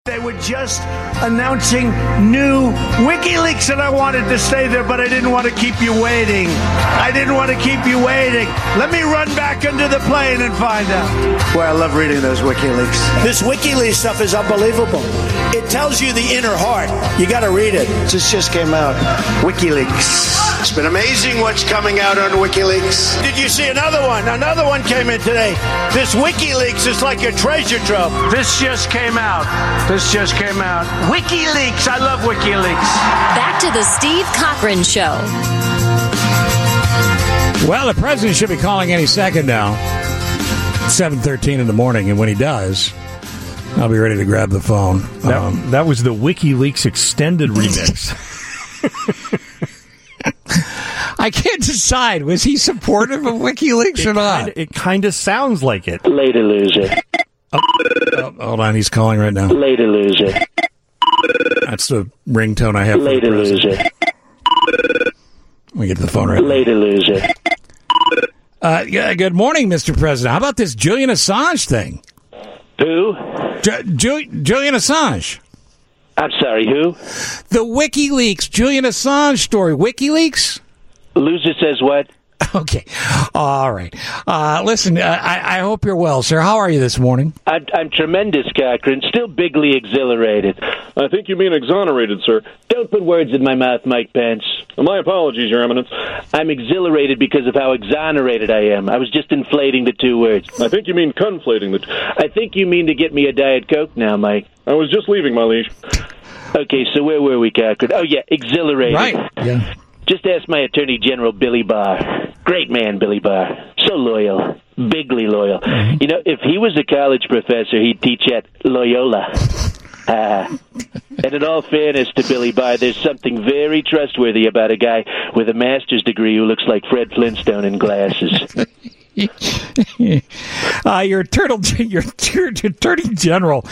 They were just announcing new WikiLeaks, and I wanted to stay there, but I didn't want to keep you waiting. Let me run back under the plane and find out. Boy, I love reading those WikiLeaks. This WikiLeaks stuff is unbelievable. It tells you the inner heart. You got to read it. This just came out. WikiLeaks. It's been amazing what's coming out on WikiLeaks. Did you see another one? Another one came in today. This WikiLeaks is like a treasure trove. This just came out. WikiLeaks. I love WikiLeaks. Back to the Steve Cochran Show. Well, the president should be calling any second now. 7:13 in the morning, and when he does, I'll be ready to grab the phone. That was the WikiLeaks extended remix. I can't decide. Was he supportive of WikiLeaks or not? It kind of sounds like it. Later, loser. Oh, hold on, he's calling right now. Later, loser. That's the ringtone I have. Later, loser. Let me get to the phone right now. Later, loser. Good morning, Mr. President. How about this Julian Assange thing? Who? Julian Assange. I'm sorry, who? The WikiLeaks Julian Assange story. WikiLeaks? Loser says what? Okay. All right. Listen, I hope you're well, sir. How are you this morning? I'm tremendous, Cochran. Still bigly exhilarated. I think you mean exonerated, sir. Don't put words in my mouth, Mike Pence. My apologies, Your Eminence. I'm exhilarated because of how exonerated I am. I was just inflating the two words. I think you mean conflating the two. I think you mean to get me a Diet Coke now, Mike. I was just leaving, my liege. Okay, so where were we, Cochran? Oh, yeah, exhilarated. Right, yeah. Just ask my Attorney General, Billy Barr. Great man, Billy Barr. So loyal. Bigly loyal. Mm-hmm. You know, if he was a college professor, he'd teach at Loyola. And in all fairness to Billy Barr, there's something very trustworthy about a guy with a master's degree who looks like Fred Flintstone in glasses. Your Attorney General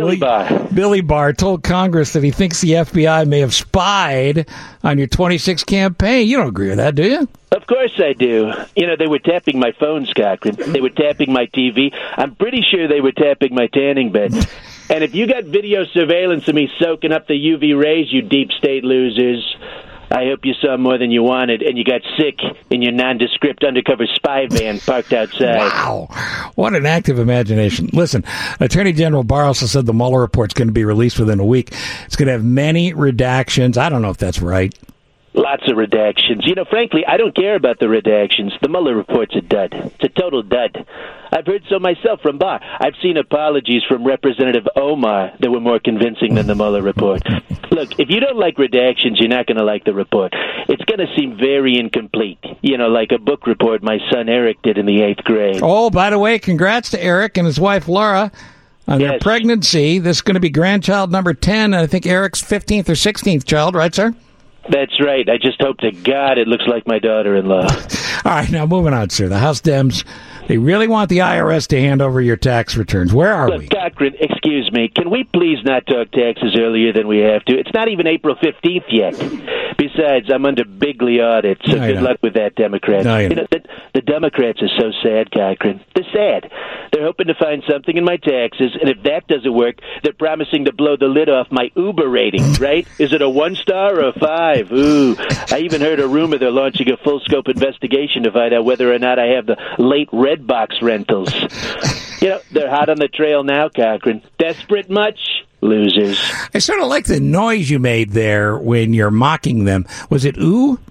Billy Barr told Congress that he thinks the FBI may have spied on your 26 campaign. You don't agree with that, do you? Of course I do. You know, they were tapping my phone, Cochran. They were tapping my TV. I'm pretty sure they were tapping my tanning bed. And if you got video surveillance of me soaking up the UV rays, you deep state losers, I hope you saw more than you wanted, and you got sick in your nondescript undercover spy van parked outside. Wow. What an active imagination. Listen, Attorney General Barr also said the Mueller report's going to be released within a week. It's going to have many redactions. I don't know if that's right. Lots of redactions. You know, frankly, I don't care about the redactions. The Mueller report's a dud. It's a total dud. I've heard so myself from Barr. I've seen apologies from Representative Omar that were more convincing than the Mueller report. Look, if you don't like redactions, you're not going to like the report. It's going to seem very incomplete. You know, like a book report my son Eric did in the 8th grade. Oh, by the way, congrats to Eric and his wife Laura on their pregnancy. This is going to be grandchild number 10, and I think Eric's 15th or 16th child, right, sir? That's right. I just hope to God it looks like my daughter-in-law. All right, now moving on, sir. The House Dems, they really want the IRS to hand over your tax returns. Where are we? Cochran, excuse me. Can we please not talk taxes earlier than we have to? It's not even April 15th yet. Besides, I'm under bigly audit, so good luck with that, Democrats. You know, the Democrats are so sad, Cochran. They're sad. They're hoping to find something in my taxes, and if that doesn't work, they're promising to blow the lid off my Uber rating, right? Is it a 1-star or a 5? Ooh, I even heard a rumor they're launching a full-scope investigation to find out whether or not I have the late Redbox rentals. You know, they're hot on the trail now, Cochran. Desperate much? Losers. I sort of like the noise you made there when you're mocking them. Was it ooh?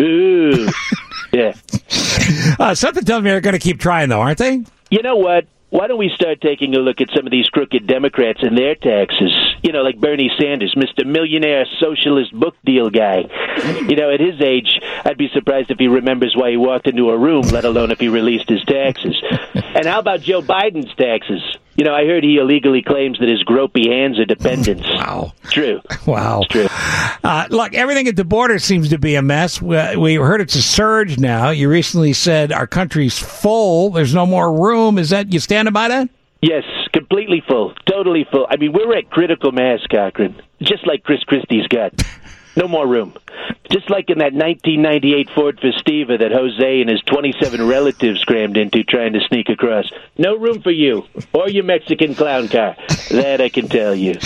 Ooh. Yeah. Something tells me they're going to keep trying, though, aren't they? You know what? Why don't we start taking a look at some of these crooked Democrats and their taxes? You know, like Bernie Sanders, Mr. Millionaire Socialist Book Deal guy. You know, at his age, I'd be surprised if he remembers why he walked into a room, let alone if he released his taxes. And how about Joe Biden's taxes? You know, I heard he illegally claims that his gropey hands are dependents. Wow. True. Wow. It's true. Look, everything at the border seems to be a mess. We heard it's a surge now. You recently said our country's full. There's no more room. Is that, you standing by that? Yes, completely full. Totally full. I mean, we're at critical mass, Cochran. Just like Chris Christie's gut. No more room. Just like in that 1998 Ford Festiva that Jose and his 27 relatives crammed into trying to sneak across. No room for you or your Mexican clown car. That I can tell you.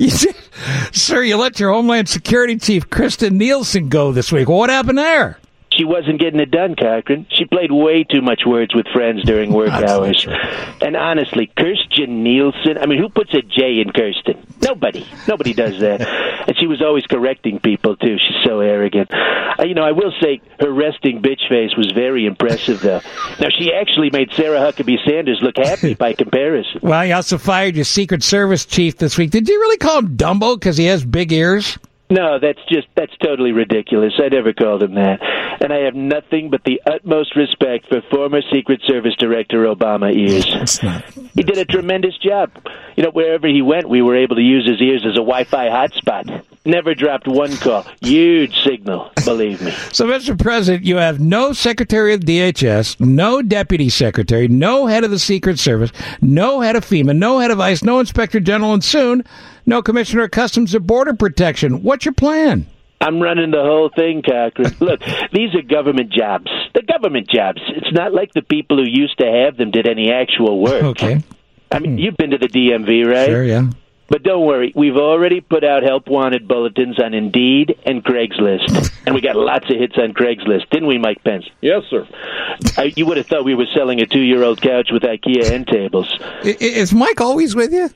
Sir, you let your Homeland Security Chief, Kristen Nielsen, go this week. What happened there? She wasn't getting it done, Cochran. She played way too much words with friends during work hours. And honestly, Kirstjen Nielsen, I mean, who puts a J in Kirsten? Nobody. Nobody does that. And she was always correcting people, too. She's so arrogant. I will say her resting bitch face was very impressive, though. Now, she actually made Sarah Huckabee Sanders look happy by comparison. Well, you also fired your Secret Service chief this week. Did you really call him Dumbo because he has big ears? No, that's totally ridiculous. I never called him that. And I have nothing but the utmost respect for former Secret Service Director Obama ears. He did a tremendous job. Wherever he went, we were able to use his ears as a Wi-Fi hotspot. Never dropped one call. Huge signal, believe me. So, Mr. President, you have no Secretary of DHS, no Deputy Secretary, no head of the Secret Service, no head of FEMA, no head of ICE, no Inspector General, and soon, no Commissioner of Customs or Border Protection. What's your plan? I'm running the whole thing, Cochran. Look, these are government jobs. They're government jobs. It's not like the people who used to have them did any actual work. Okay. I mean, you've been to the DMV, right? Sure, yeah. But don't worry, we've already put out help wanted bulletins on Indeed and Craigslist. And we got lots of hits on Craigslist, didn't we, Mike Pence? Yes, sir. You would have thought we were selling a 2-year-old couch with IKEA end tables. Is Mike always with you?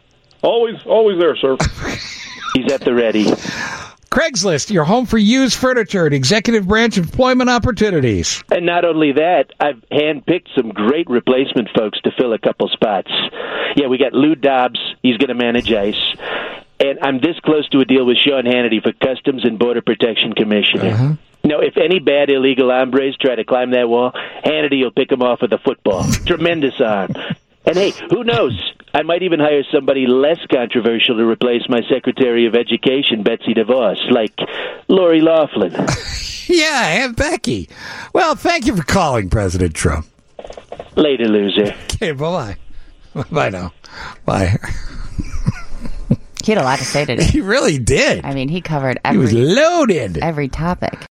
Always there, sir. He's at the ready. Craigslist, your home for used furniture and executive branch employment opportunities. And not only that, I've handpicked some great replacement folks to fill a couple spots. Yeah, we got Lou Dobbs. He's going to manage ICE. And I'm this close to a deal with Sean Hannity for Customs and Border Protection Commissioner. Uh-huh. If any bad illegal hombres try to climb that wall, Hannity will pick them off with a football. Tremendous arm. And hey, who knows? I might even hire somebody less controversial to replace my Secretary of Education, Betsy DeVos, like Lori Loughlin. Yeah, Aunt Becky. Well, thank you for calling, President Trump. Later, loser. Okay, bye-bye. Bye now. Bye. He had a lot to say today. He really did. I mean, he covered he was loaded. every topic.